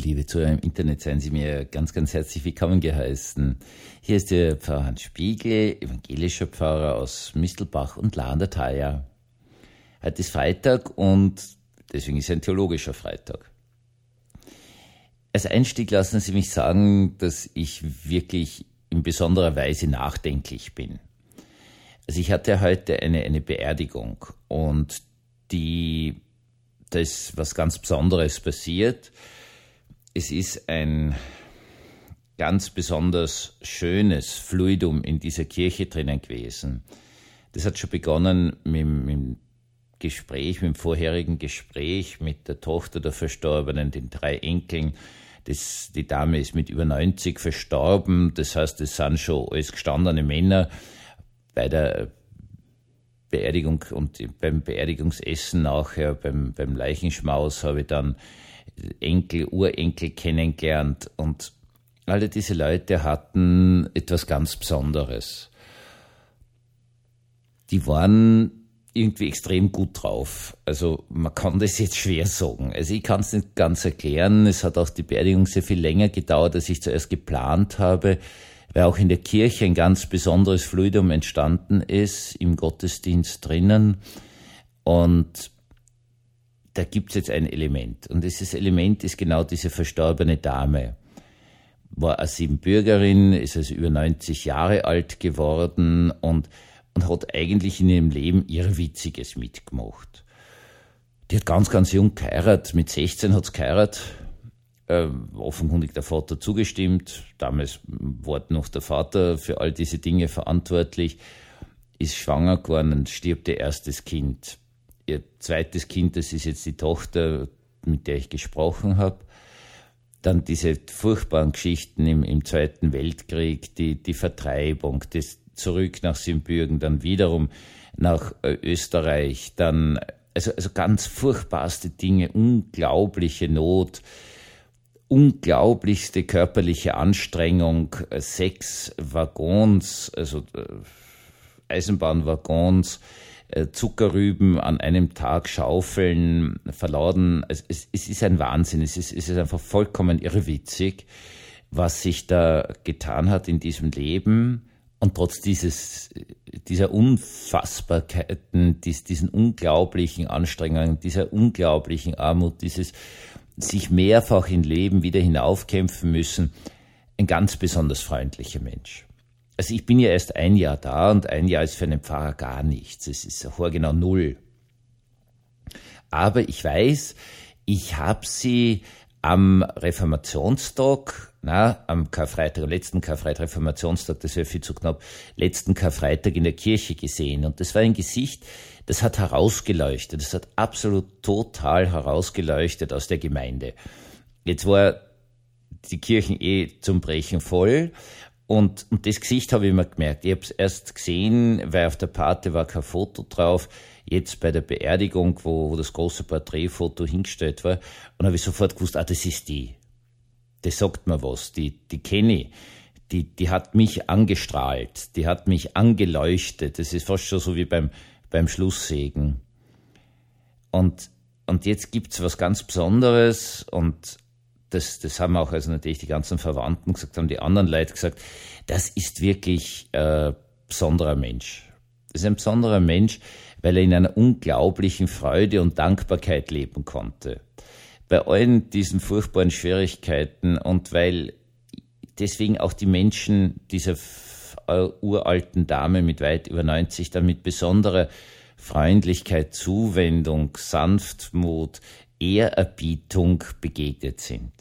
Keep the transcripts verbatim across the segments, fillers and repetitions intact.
Liebe Zuhörer im Internet, seien Sie mir ganz, ganz herzlich willkommen geheißen. Hier ist der Pfarrer Hans Spiegel, evangelischer Pfarrer aus Mistelbach und La an der Thaya. Heute ist Freitag und deswegen ist es ein theologischer Freitag. Als Einstieg lassen Sie mich sagen, dass ich wirklich in besonderer Weise nachdenklich bin. Also ich hatte heute eine, eine Beerdigung und die, da ist was ganz Besonderes passiert. Es ist ein ganz besonders schönes Fluidum in dieser Kirche drinnen gewesen. Das hat schon begonnen mit, mit dem Gespräch, mit dem vorherigen Gespräch mit der Tochter der Verstorbenen, den drei Enkeln. Das, die Dame ist mit über neunzig verstorben, das heißt, es sind schon alles gestandene Männer. Bei der Beerdigung und beim Beerdigungsessen nachher, beim, beim Leichenschmaus, habe ich dann Enkel, Urenkel kennengelernt und alle diese Leute hatten etwas ganz Besonderes. Die waren irgendwie extrem gut drauf. Also man kann das jetzt schwer sagen. Also ich kann es nicht ganz erklären. Es hat auch die Beerdigung sehr viel länger gedauert, als ich zuerst geplant habe, weil auch in der Kirche ein ganz besonderes Fluidum entstanden ist, im Gottesdienst drinnen. Und da gibt's jetzt ein Element. Und dieses Element ist genau diese verstorbene Dame. War eine Siebenbürgerin, ist also über neunzig Jahre alt geworden und, und hat eigentlich in ihrem Leben Irrwitziges mitgemacht. Die hat ganz, ganz jung geheiratet. Mit sechzehn hat's geheiratet. Äh, offenkundig der Vater zugestimmt. Damals war noch der Vater für all diese Dinge verantwortlich. Ist schwanger geworden und stirbt ihr erstes Kind. Ihr zweites Kind, das ist jetzt die Tochter, mit der ich gesprochen habe. Dann diese furchtbaren Geschichten im, im Zweiten Weltkrieg, die, die Vertreibung, das zurück nach Siebenbürgen, dann wiederum nach äh, Österreich, dann also, also ganz furchtbarste Dinge, unglaubliche Not, unglaublichste körperliche Anstrengung, äh, sechs Waggons, also äh, Eisenbahnwaggons, Zuckerrüben an einem Tag schaufeln, verladen. Es, es, es ist ein Wahnsinn. Es ist, es ist einfach vollkommen irrwitzig, was sich da getan hat in diesem Leben. Und trotz dieses, dieser Unfassbarkeiten, dies, diesen unglaublichen Anstrengungen, dieser unglaublichen Armut, dieses sich mehrfach im Leben wieder hinaufkämpfen müssen, ein ganz besonders freundlicher Mensch. Also ich bin ja erst ein Jahr da und ein Jahr ist für einen Pfarrer gar nichts. Es ist haargenau null. Aber ich weiß, ich habe sie am Reformationstag, na, am Karfreitag, am letzten Karfreitag, Reformationstag, das wäre viel zu knapp, letzten Karfreitag in der Kirche gesehen. Und das war ein Gesicht, das hat herausgeleuchtet. Das hat absolut total herausgeleuchtet aus der Gemeinde. Jetzt war die Kirchen eh zum Brechen voll. Und, und das Gesicht habe ich immer gemerkt. Ich habe es erst gesehen, weil auf der Pate war kein Foto drauf. Jetzt bei der Beerdigung, wo, wo das große Porträtfoto hingestellt war, und habe ich sofort gewusst, ah, das ist die. Das sagt mir was. Die, die kenne ich. Die, die hat mich angestrahlt. Die hat mich angeleuchtet. Das ist fast schon so wie beim, beim Schlusssegen. Und, und jetzt gibt's was ganz Besonderes und Das, das haben auch also natürlich die ganzen Verwandten gesagt, haben die anderen Leute gesagt, das ist wirklich ein äh, besonderer Mensch. Das ist ein besonderer Mensch, weil er in einer unglaublichen Freude und Dankbarkeit leben konnte. Bei allen diesen furchtbaren Schwierigkeiten und weil deswegen auch die Menschen dieser uralten Dame mit weit über neunzig dann mit besonderer Freundlichkeit, Zuwendung, Sanftmut, Ehrerbietung begegnet sind.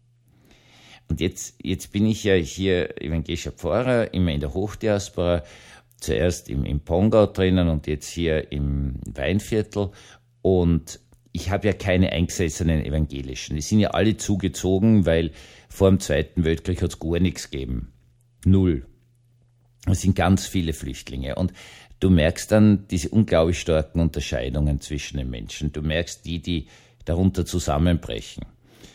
Und jetzt, jetzt bin ich ja hier evangelischer Pfarrer, immer in der Hochdiaspora, zuerst im, im Pongau drinnen und jetzt hier im Weinviertel. Und ich habe ja keine eingesessenen Evangelischen. Die sind ja alle zugezogen, weil vor dem Zweiten Weltkrieg hat es gar nichts gegeben. Null. Es sind ganz viele Flüchtlinge. Und du merkst dann diese unglaublich starken Unterscheidungen zwischen den Menschen. Du merkst die, die darunter zusammenbrechen.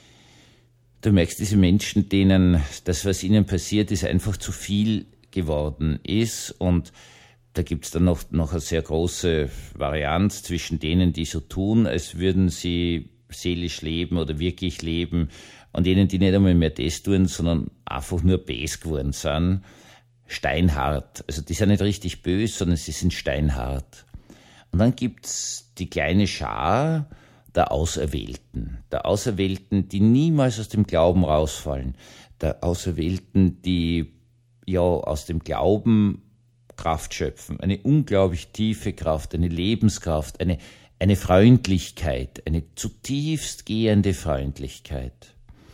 Du merkst diese Menschen, denen das, was ihnen passiert ist, einfach zu viel geworden ist. Und da gibt's dann noch, noch eine sehr große Varianz zwischen denen, die so tun, als würden sie seelisch leben oder wirklich leben, und jenen, die nicht einmal mehr das tun, sondern einfach nur böse geworden sind, steinhart. Also die sind nicht richtig böse, sondern sie sind steinhart. Und dann gibt's die kleine Schar der Auserwählten. Der Auserwählten, die niemals aus dem Glauben rausfallen. Der Auserwählten, die ja aus dem Glauben Kraft schöpfen. Eine unglaublich tiefe Kraft, eine Lebenskraft, eine, eine Freundlichkeit, eine zutiefst gehende Freundlichkeit.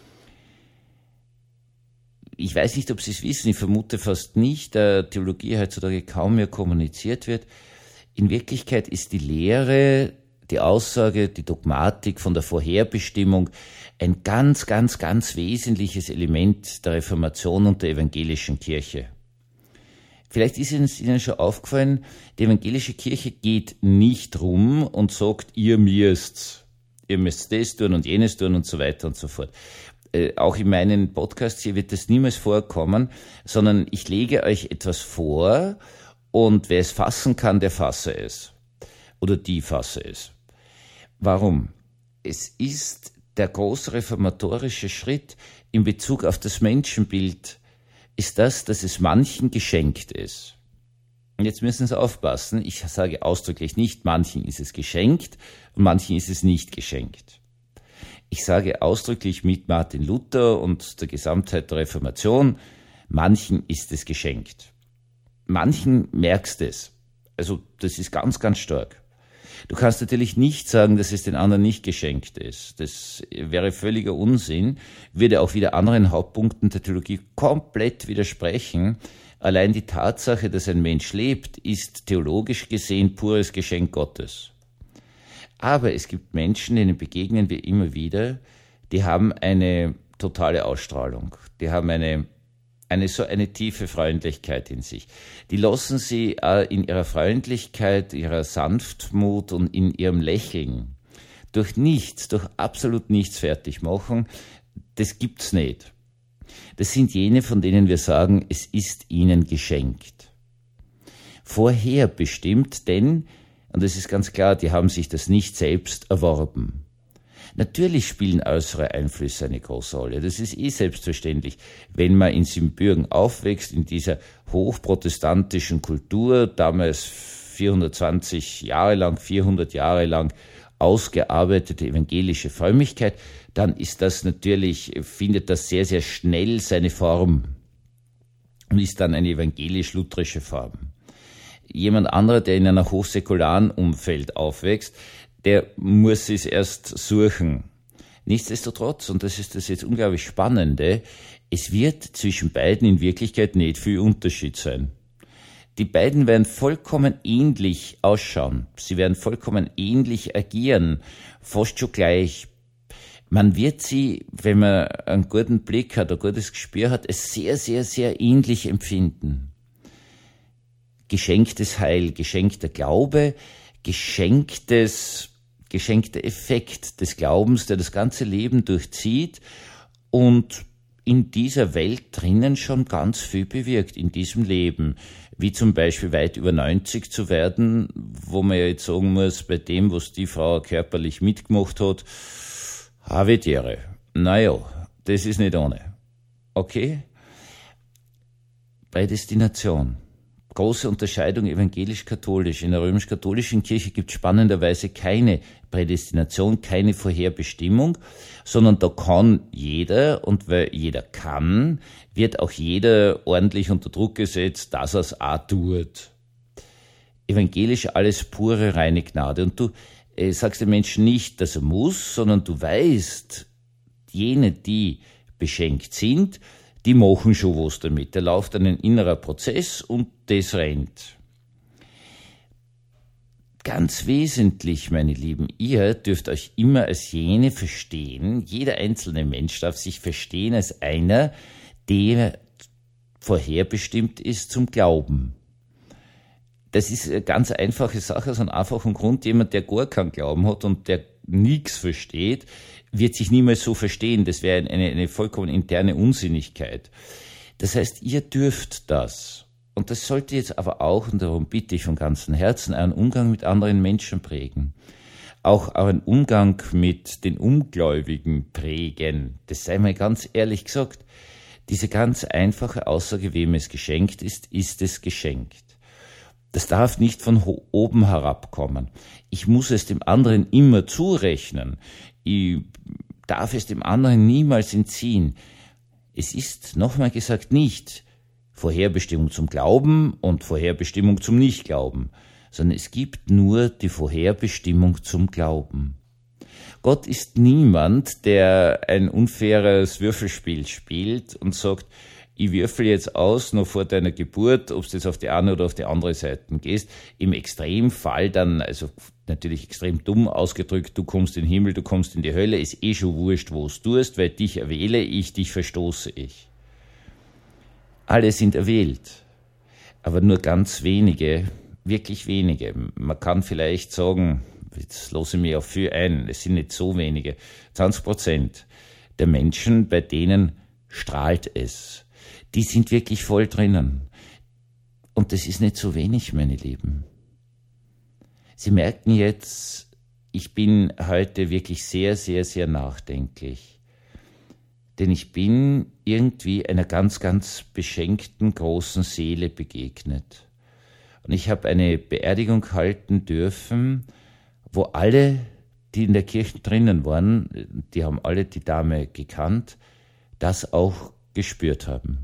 Ich weiß nicht, ob Sie es wissen, ich vermute fast nicht, da Theologie heutzutage kaum mehr kommuniziert wird. In Wirklichkeit ist die Lehre, die Aussage, die Dogmatik von der Vorherbestimmung ein ganz, ganz, ganz wesentliches Element der Reformation und der evangelischen Kirche. Vielleicht ist es Ihnen schon aufgefallen, die evangelische Kirche geht nicht rum und sagt, ihr müsst, ihr müsst das tun und jenes tun und so weiter und so fort. Äh, auch in meinen Podcasts hier wird das niemals vorkommen, sondern ich lege euch etwas vor und wer es fassen kann, der fasse es. Oder die fasse es. Warum? Es ist der große reformatorische Schritt in Bezug auf das Menschenbild, ist das, dass es manchen geschenkt ist. Und jetzt müssen Sie aufpassen, ich sage ausdrücklich nicht, manchen ist es geschenkt und manchen ist es nicht geschenkt. Ich sage ausdrücklich mit Martin Luther und der Gesamtheit der Reformation, manchen ist es geschenkt. Manchen merkst es. Also das ist ganz, ganz stark. Du kannst natürlich nicht sagen, dass es den anderen nicht geschenkt ist. Das wäre völliger Unsinn, würde auch wieder anderen Hauptpunkten der Theologie komplett widersprechen. Allein die Tatsache, dass ein Mensch lebt, ist theologisch gesehen pures Geschenk Gottes. Aber es gibt Menschen, denen begegnen wir immer wieder, die haben eine totale Ausstrahlung, die haben eine Eine so eine tiefe Freundlichkeit in sich. Die lassen sie äh, in ihrer Freundlichkeit, ihrer Sanftmut und in ihrem Lächeln durch nichts, durch absolut nichts fertig machen. Das gibt's nicht. Das sind jene, von denen wir sagen, es ist ihnen geschenkt. Vorher bestimmt, denn, und das ist ganz klar, die haben sich das nicht selbst erworben. Natürlich spielen äußere Einflüsse eine große Rolle. Das ist eh selbstverständlich. Wenn man in Siebenbürgen aufwächst, in dieser hochprotestantischen Kultur, damals vierhundertzwanzig Jahre lang, vierhundert Jahre lang ausgearbeitete evangelische Frömmigkeit, dann ist das natürlich, findet das sehr, sehr schnell seine Form und ist dann eine evangelisch-lutherische Form. Jemand anderer, der in einer hochsäkularen Umfeld aufwächst, der muss es erst suchen. Nichtsdestotrotz, und das ist das jetzt unglaublich Spannende, es wird zwischen beiden in Wirklichkeit nicht viel Unterschied sein. Die beiden werden vollkommen ähnlich ausschauen. Sie werden vollkommen ähnlich agieren, fast schon gleich. Man wird sie, wenn man einen guten Blick hat, ein gutes Gespür hat, es sehr, sehr, sehr ähnlich empfinden. Geschenktes Heil, geschenkter Glaube, geschenktes geschenkter Effekt des Glaubens, der das ganze Leben durchzieht und in dieser Welt drinnen schon ganz viel bewirkt, in diesem Leben. Wie zum Beispiel weit über neunzig zu werden, wo man ja jetzt sagen muss, bei dem, was die Frau körperlich mitgemacht hat, habe die Ehre. Naja, das ist nicht ohne. Okay? Prädestination. Große Unterscheidung evangelisch-katholisch. In der römisch-katholischen Kirche gibt es spannenderweise keine Prädestination, keine Vorherbestimmung, sondern da kann jeder, und weil jeder kann, wird auch jeder ordentlich unter Druck gesetzt, dass er es auch tut. Evangelisch alles pure, reine Gnade. Und du äh, sagst dem Menschen nicht, dass er muss, sondern du weißt, jene, die beschenkt sind, die machen schon was damit. Da läuft ein innerer Prozess und das rennt. Ganz wesentlich, meine Lieben, ihr dürft euch immer als jene verstehen, jeder einzelne Mensch darf sich verstehen als einer, der vorherbestimmt ist zum Glauben. Das ist eine ganz einfache Sache, aus einem einfachen Grund. Jemand, der gar keinen Glauben hat und der nichts versteht, wird sich niemals so verstehen. Das wäre eine, eine vollkommen interne Unsinnigkeit. Das heißt, ihr dürft das. Und das sollte jetzt aber auch, und darum bitte ich von ganzem Herzen, einen Umgang mit anderen Menschen prägen. auch einen Umgang mit den Ungläubigen prägen. Das sei mal ganz ehrlich gesagt. Diese ganz einfache Aussage, wem es geschenkt ist, ist es geschenkt. Das darf nicht von oben herabkommen. Ich muss es dem anderen immer zurechnen. Ich darf es dem anderen niemals entziehen. Es ist, nochmal gesagt, nicht Vorherbestimmung zum Glauben und Vorherbestimmung zum Nichtglauben, sondern es gibt nur die Vorherbestimmung zum Glauben. Gott ist niemand, der ein unfaires Würfelspiel spielt und sagt, ich würfel jetzt aus, noch vor deiner Geburt, ob du jetzt auf die eine oder auf die andere Seite gehst. Im Extremfall dann, also natürlich extrem dumm ausgedrückt, du kommst in den Himmel, du kommst in die Hölle, ist eh schon wurscht, wo es tust, weil dich erwähle ich, dich verstoße ich. Alle sind erwählt, aber nur ganz wenige, wirklich wenige. Man kann vielleicht sagen, jetzt lasse ich mich auf viel ein, es sind nicht so wenige, zwanzig Prozent der Menschen, bei denen strahlt es. Die sind wirklich voll drinnen. Und das ist nicht so wenig, meine Lieben. Sie merken jetzt, ich bin heute wirklich sehr, sehr, sehr nachdenklich. Denn ich bin irgendwie einer ganz, ganz beschenkten großen Seele begegnet. Und ich habe eine Beerdigung halten dürfen, wo alle, die in der Kirche drinnen waren, die haben alle die Dame gekannt, das auch gespürt haben.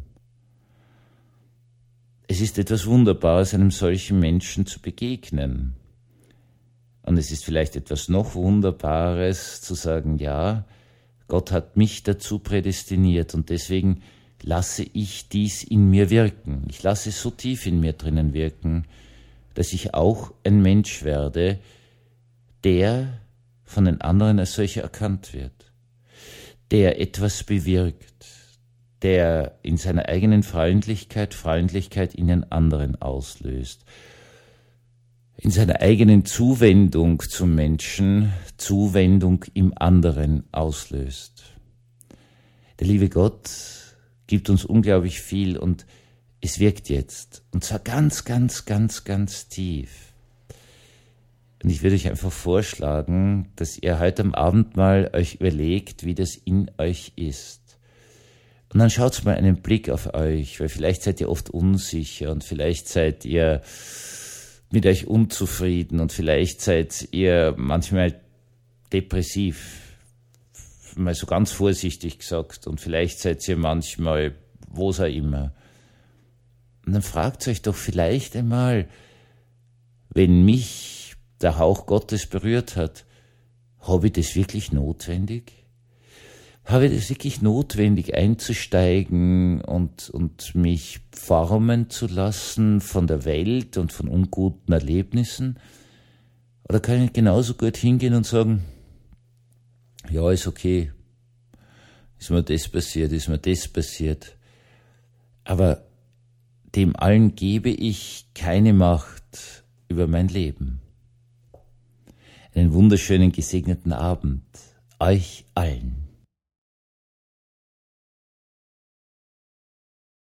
Es ist etwas Wunderbares, einem solchen Menschen zu begegnen. Und es ist vielleicht etwas noch Wunderbares zu sagen, ja, Gott hat mich dazu prädestiniert und deswegen lasse ich dies in mir wirken. Ich lasse es so tief in mir drinnen wirken, dass ich auch ein Mensch werde, der von den anderen als solcher erkannt wird, der etwas bewirkt, der in seiner eigenen Freundlichkeit Freundlichkeit in den anderen auslöst, in seiner eigenen Zuwendung zum Menschen Zuwendung im anderen auslöst. Der liebe Gott gibt uns unglaublich viel und es wirkt jetzt, und zwar ganz, ganz, ganz, ganz tief. Und ich würde euch einfach vorschlagen, dass ihr heute am Abend mal euch überlegt, wie das in euch ist. Und dann schaut mal einen Blick auf euch, weil vielleicht seid ihr oft unsicher und vielleicht seid ihr mit euch unzufrieden und vielleicht seid ihr manchmal depressiv, mal so ganz vorsichtig gesagt, und vielleicht seid ihr manchmal was auch immer. Und dann fragt euch doch vielleicht einmal, wenn mich der Hauch Gottes berührt hat, habe ich das wirklich notwendig? Habe ich das wirklich notwendig, einzusteigen und, und mich formen zu lassen von der Welt und von unguten Erlebnissen? Oder kann ich genauso gut hingehen und sagen, ja, ist okay, ist mir das passiert, ist mir das passiert, aber dem allen gebe ich keine Macht über mein Leben. Einen wunderschönen, gesegneten Abend euch allen.